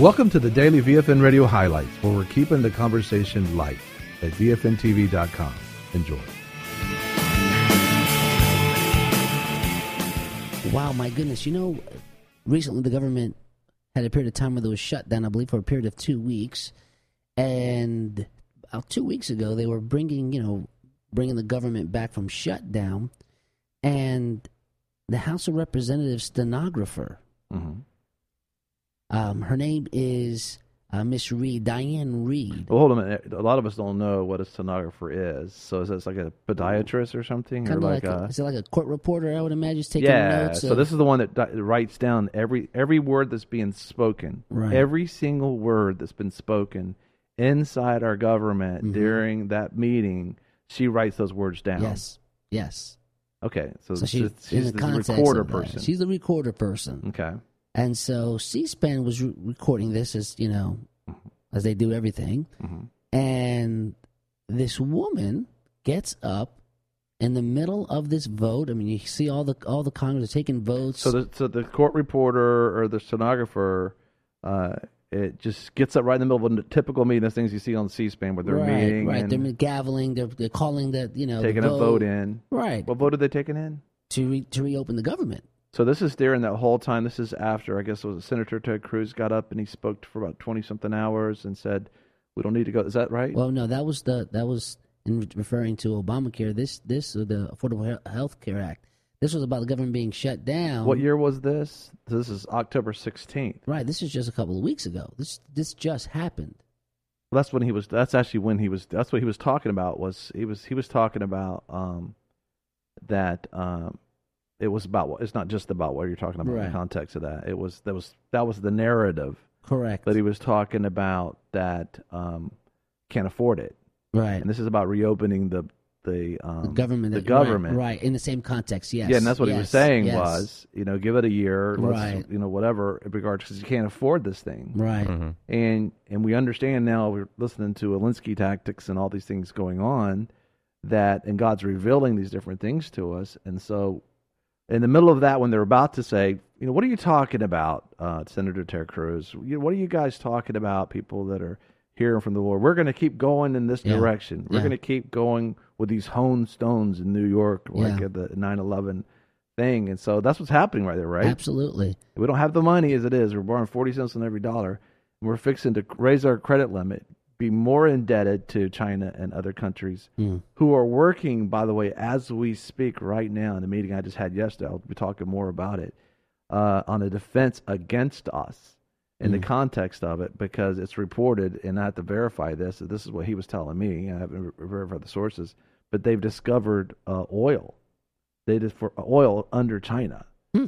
Welcome to the Daily VFN Radio Highlights, where we're keeping the conversation light at VFNTV.com. Enjoy. Wow, my goodness. Recently the government had a period of time where there was shut down, I believe, for a period of 2 weeks. And about 2 weeks ago, they were bringing the government back from shutdown. And the House of Representatives stenographer, her name is Miss Reed, Diane Reed. Well, hold on a minute. A lot of us don't know what a stenographer is. So is this like a podiatrist or something? Kind or of like is it like a court reporter, I would imagine, just taking notes? So this is the one that writes down every word that's being spoken. Right. Every single word that's been spoken inside our government during that meeting, she writes those words down. Yes. Okay, so she's the recorder person. She's the recorder person. Okay. And so C-SPAN was recording this as they do everything. And this woman gets up in the middle of this vote. I mean, you see all the Congress are taking votes. So the court reporter or the stenographer, it just gets up right in the middle of a typical meeting. Those things you see on C-SPAN where they're meeting. Right, they're gaveling. They're calling taking the a vote in. Right. What vote are they taking in? To reopen the government. So this is during that whole time. This is after, I guess it was Senator Ted Cruz got up and he spoke for about 20-something hours and said, "We don't need to go." Is that right? Well, no, that was in referring to Obamacare. This the Affordable Health Care Act. This was about the government being shut down. What year was this? This is October 16th. Right. This is just a couple of weeks ago. This just happened. Well, that's when he was. That's actually when he was. That's what he was talking about. He was talking about that. It was about. It's not just about what you're talking about in the context of that. That was the narrative. Correct. That he was talking about that can't afford it. Right. And this is about reopening the government. The government. Right. In the same context. Yes. Yeah, and that's what he was saying was, give it a year. Let's, whatever, in regards, because you can't afford this thing. Right. And we understand now. We're listening to Alinsky tactics and all these things going on. And God's revealing these different things to us, and so. In the middle of that, when they're about to say, what are you talking about, Senator Ted Cruz? What are you guys talking about, people that are hearing from the Lord? We're going to keep going in this direction. We're going to keep going with these honed stones in New York, like at the 9/11 thing. And so that's what's happening right there, right? Absolutely. We don't have the money as it is. We're borrowing 40 cents on every dollar. And we're fixing to raise our credit limit, be more indebted to China and other countries who are working, by the way, as we speak right now in the meeting I just had yesterday. I'll be talking more about it, on a defense against us in the context of it, because it's reported, and I have to verify this. This is what he was telling me. I haven't verified the sources, but they've discovered oil. They did for oil under China.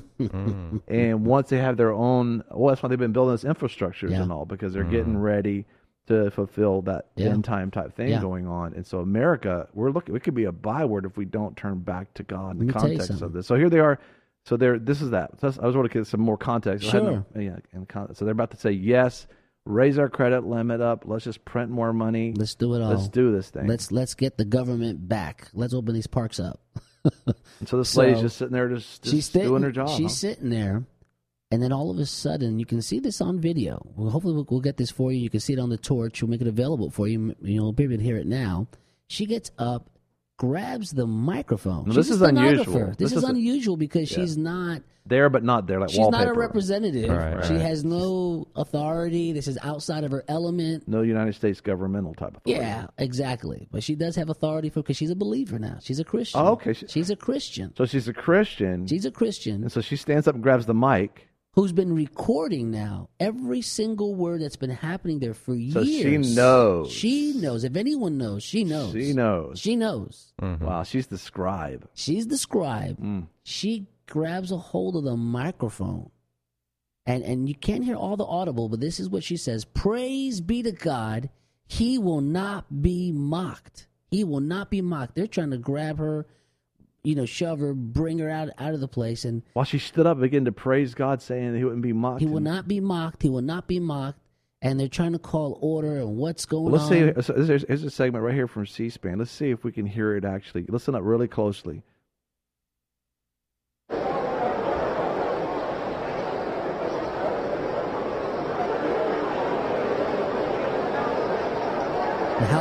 And once they have their own, that's why they've been building this infrastructures and all, because they're getting ready to fulfill that end time type thing going on. And so America, we could be a byword if we don't turn back to God in the context of this. So here they are. So this is that. So I was want to get some more context. Sure. So they're about to say, yes, raise our credit limit up. Let's just print more money. Let's do it all. Let's do this thing. Let's get the government back. Let's open these parks up. And so this lady's just sitting there just doing her job. She's sitting there. And then all of a sudden, you can see this on video. Well, hopefully we'll get this for you. You can see it on the torch. We'll make it available for you. We'll be able to hear it now. She gets up, grabs the microphone. This is unusual. This is unusual because she's not there, but not there. Like she's wallpaper. not a representative. Right. She has no authority. This is outside of her element. No United States governmental type authority. Yeah, exactly. But she does have authority because she's a believer now. She's a Christian. Oh, okay. She's a Christian. So she's a Christian. She's a Christian. And so she stands up and grabs the mic. Who's been recording now every single word that's been happening there for years. So she knows. She knows. If anyone knows, she knows. She knows. She knows. Wow, she's the scribe. She's the scribe. She grabs a hold of the microphone. And you can't hear all the audible, but this is what she says. Praise be to God. He will not be mocked. He will not be mocked. They're trying to grab her, shove her, bring her out of the place. And while she stood up and began to praise God, saying that he wouldn't be mocked. He will not be mocked. He will not be mocked. And they're trying to call order and what's going on. Let's see. Here's a segment right here from C-SPAN. Let's see if we can hear it actually. Listen up really closely.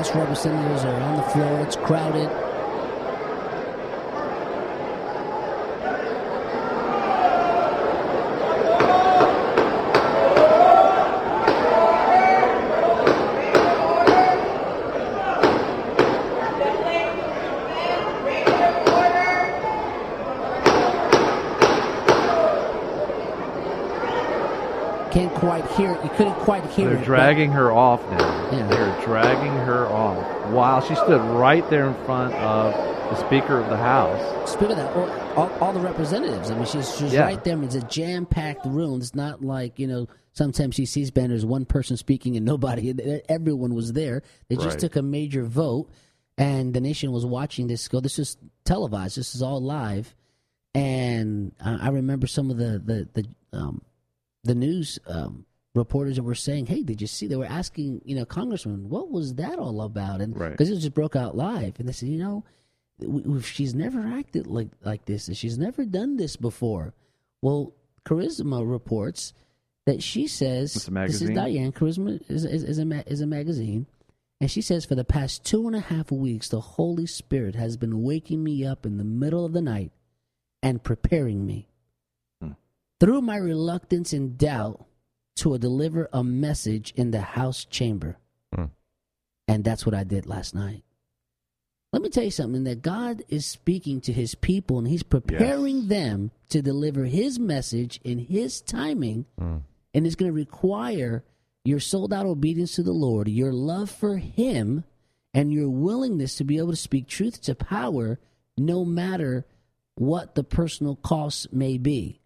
House of Representatives are on the floor. It's crowded. Can't quite hear it. You couldn't quite hear it. They're dragging her off now. Yeah. They're dragging her off. Wow, she stood right there in front of the Speaker of the House. Speaking of that, all the representatives. I mean, she's right there. I mean, it's a jam-packed room. It's not like, sometimes she sees banners, one person speaking and nobody. Everyone was there. They just took a major vote, and the nation was watching this go. This is televised. This is all live. And I remember some of the news reporters that were saying, "Hey, did you see?" They were asking, Congressman, what was that all about? And because it just broke out live, and they said, she's never acted like this, and she's never done this before. Well, Charisma reports that she says, "This is Diane." Charisma is a magazine, and she says, for the past 2.5 weeks, the Holy Spirit has been waking me up in the middle of the night and preparing me. Through my reluctance and doubt to deliver a message in the House chamber. And that's what I did last night. Let me tell you something, that God is speaking to his people, and he's preparing them to deliver his message in his timing, and it's going to require your sold-out obedience to the Lord, your love for him, and your willingness to be able to speak truth to power no matter what the personal costs may be.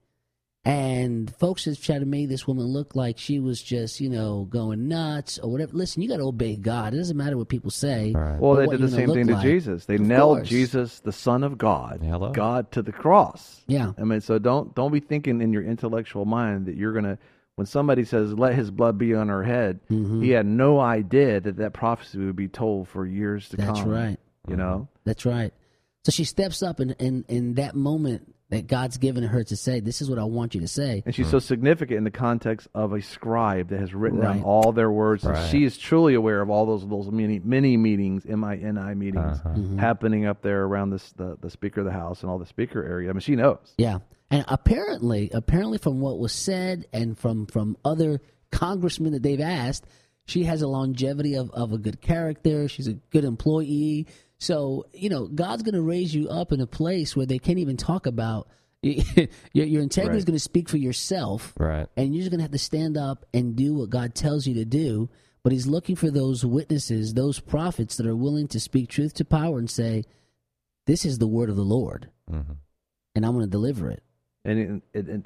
And folks have tried to make this woman look like she was just, going nuts or whatever. Listen, you got to obey God. It doesn't matter what people say. Right. Well, they did the same thing to Jesus. They nailed Jesus, the Son of God, God, to the cross. Yeah. I mean, so don't be thinking in your intellectual mind that you're going to, when somebody says, let his blood be on her head, he had no idea that prophecy would be told for years to come. That's right. That's right. So she steps up in that moment that God's given her to say, this is what I want you to say. And she's so significant in the context of a scribe that has written down all their words. Right. And she is truly aware of all those mini meetings, MINI meetings, happening up there around the Speaker of the House and all the speaker area. I mean, she knows. Yeah. And apparently from what was said and from other congressmen that they've asked, she has a longevity of a good character. She's a good employee. So, God's going to raise you up in a place where they can't even talk about your integrity is going to speak for yourself. Right. And you're just going to have to stand up and do what God tells you to do. But he's looking for those witnesses, those prophets that are willing to speak truth to power and say, this is the word of the Lord, and I'm going to deliver it. And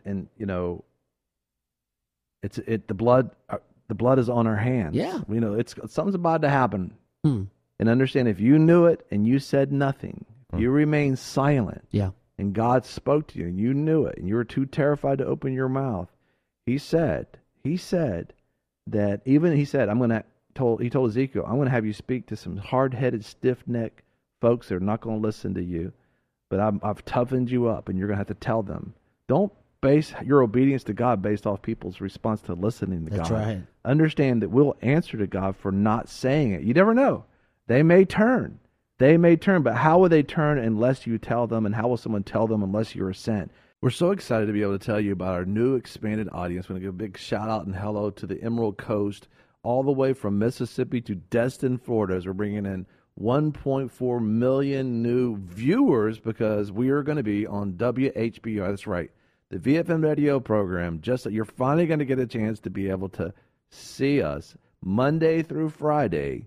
the blood is on her hands. Yeah. Something's about to happen. And understand, if you knew it and you said nothing, you remained silent, and God spoke to you and you knew it and you were too terrified to open your mouth, he said that he told Ezekiel, I'm going to have you speak to some hard-headed, stiff-necked folks that are not going to listen to you, but I've toughened you up, and you're going to have to tell them. Don't base your obedience to God based off people's response to listening to God. That's right. Understand that we'll answer to God for not saying it. You never know. They may turn, but how will they turn unless you tell them, and how will someone tell them unless you're sent? We're so excited to be able to tell you about our new expanded audience. We're going to give a big shout out and hello to the Emerald Coast, all the way from Mississippi to Destin, Florida, as we're bringing in 1.4 million new viewers, because we are going to be on WHBR. That's right, the VFM radio program. Just that you're finally going to get a chance to be able to see us Monday through Friday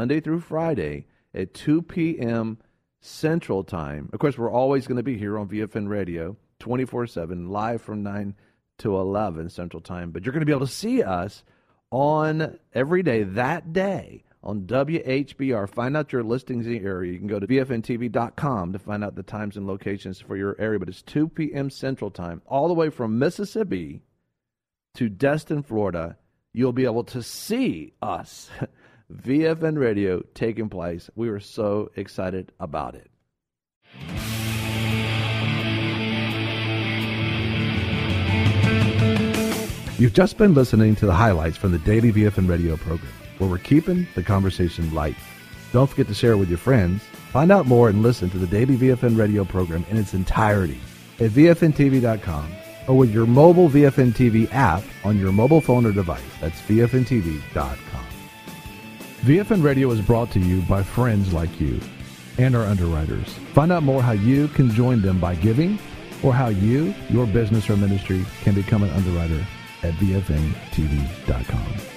at 2 p.m. Central Time. Of course, we're always going to be here on VFN Radio 24/7, live from 9 to 11 Central Time. But you're going to be able to see us on every day that day on WHBR. Find out your listings in the area. You can go to VFNTV.com to find out the times and locations for your area. But it's 2 p.m. Central Time, all the way from Mississippi to Destin, Florida. You'll be able to see us. VFN Radio taking place. We were so excited about it. You've just been listening to the highlights from the daily VFN Radio program, where we're keeping the conversation light. Don't forget to share it with your friends. Find out more and listen to the daily VFN radio program in its entirety at VFNTV.com or with your mobile VFN TV app on your mobile phone or device. That's VFNTV.com. VFN Radio is brought to you by friends like you and our underwriters. Find out more how you can join them by giving or how you, your business or ministry can become an underwriter at VFNTV.com.